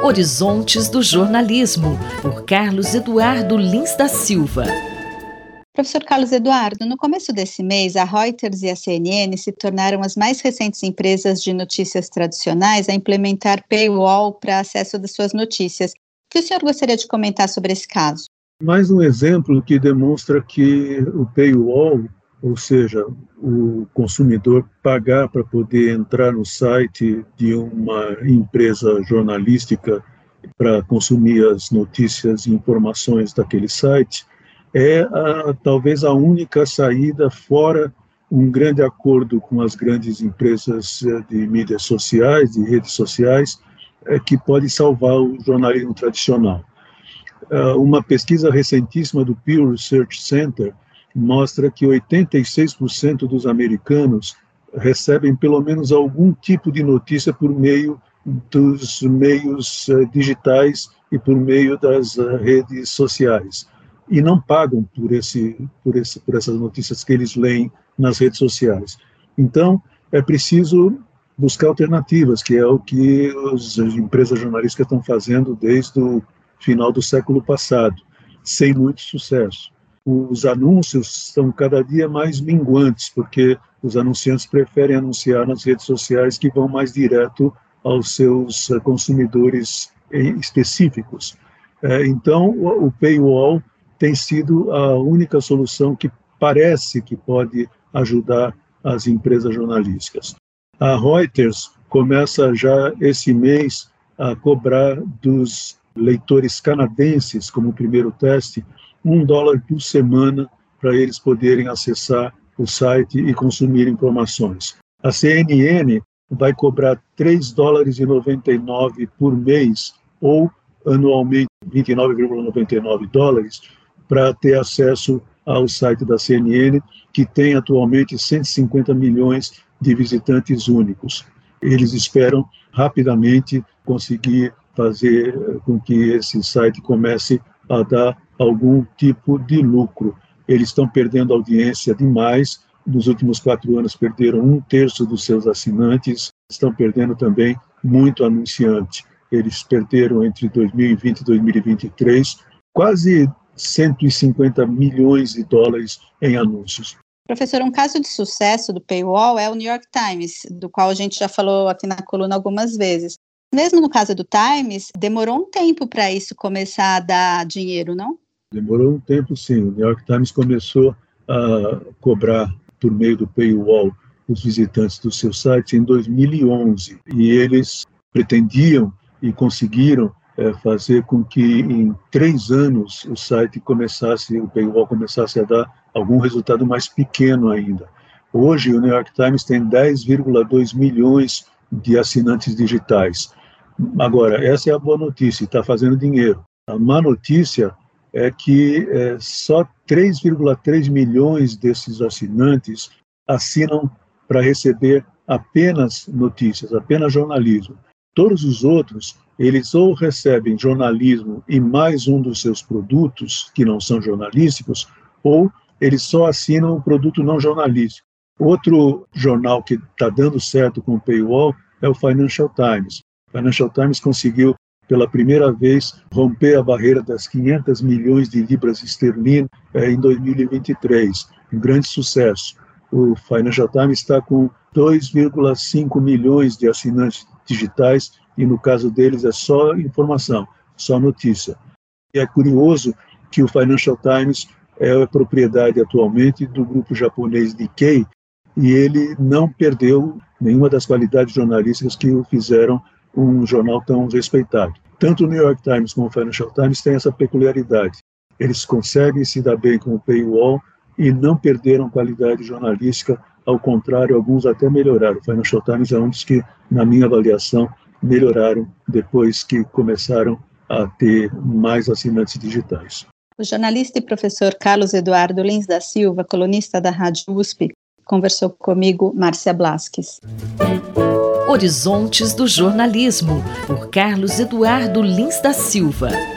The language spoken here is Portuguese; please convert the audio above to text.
Horizontes do Jornalismo, por Carlos Eduardo Lins da Silva. Professor Carlos Eduardo, no começo desse mês, a Reuters e a CNN se tornaram as mais recentes empresas de notícias tradicionais a implementar paywall para acesso das suas notícias. O que o senhor gostaria de comentar sobre esse caso? Mais um exemplo que demonstra que o paywall, ou seja, o consumidor pagar para poder entrar no site de uma empresa jornalística para consumir as notícias e informações daquele site, é talvez a única saída fora um grande acordo com as grandes empresas de mídias sociais, de redes sociais, que pode salvar o jornalismo tradicional. Uma pesquisa recentíssima do Pew Research Center mostra que 86% dos americanos recebem pelo menos algum tipo de notícia por meio dos meios digitais e por meio das redes sociais. E não pagam por essas notícias que eles leem nas redes sociais. Então, é preciso buscar alternativas, que é o que as empresas jornalísticas estão fazendo desde o final do século passado, sem muito sucesso. Os anúncios são cada dia mais minguantes, porque os anunciantes preferem anunciar nas redes sociais que vão mais direto aos seus consumidores específicos. Então, o paywall tem sido a única solução que parece que pode ajudar as empresas jornalísticas. A Reuters começa já esse mês a cobrar dos leitores canadenses, como primeiro teste, $1 por semana para eles poderem acessar o site e consumir informações. A CNN vai cobrar $3,99 por mês ou anualmente $29,99 para ter acesso ao site da CNN, que tem atualmente 150 milhões de visitantes únicos. Eles esperam rapidamente conseguir fazer com que esse site comece a dar algum tipo de lucro. Eles estão perdendo audiência demais. Nos últimos 4 anos perderam 1/3 dos seus assinantes. Estão perdendo também muito anunciante. Eles perderam entre 2020 e 2023 quase $150 milhões em anúncios. Professor, um caso de sucesso do paywall é o New York Times, do qual a gente já falou aqui na coluna algumas vezes. Mesmo no caso do Times, demorou um tempo para isso começar a dar dinheiro, não? Demorou um tempo, sim. O New York Times começou a cobrar por meio do paywall os visitantes do seu site em 2011. E eles pretendiam e conseguiram fazer com que em 3 anos o paywall começasse a dar algum resultado mais pequeno ainda. Hoje o New York Times tem 10,2 milhões de assinantes digitais. Agora, essa é a boa notícia, está fazendo dinheiro. A má notícia é que só 3,3 milhões desses assinantes assinam para receber apenas notícias, apenas jornalismo. Todos os outros, eles ou recebem jornalismo e mais um dos seus produtos, que não são jornalísticos, ou eles só assinam o produto não jornalístico. Outro jornal que está dando certo com o paywall é o Financial Times. O Financial Times conseguiu, pela primeira vez, romper a barreira das 500 milhões de libras esterlinas em 2023. Um grande sucesso. O Financial Times está com 2,5 milhões de assinantes digitais e, no caso deles, é só informação, só notícia. E é curioso que o Financial Times é propriedade atualmente do grupo japonês Nikkei e ele não perdeu nenhuma das qualidades jornalísticas que o fizeram um jornal tão respeitado. Tanto o New York Times como o Financial Times têm essa peculiaridade. Eles conseguem se dar bem com o paywall e não perderam qualidade jornalística, ao contrário, alguns até melhoraram. O Financial Times é um dos que, na minha avaliação, melhoraram depois que começaram a ter mais assinantes digitais. O jornalista e professor Carlos Eduardo Lins da Silva, colunista da Rádio USP, conversou comigo, Márcia Blasques. Horizontes do Jornalismo, por Carlos Eduardo Lins da Silva.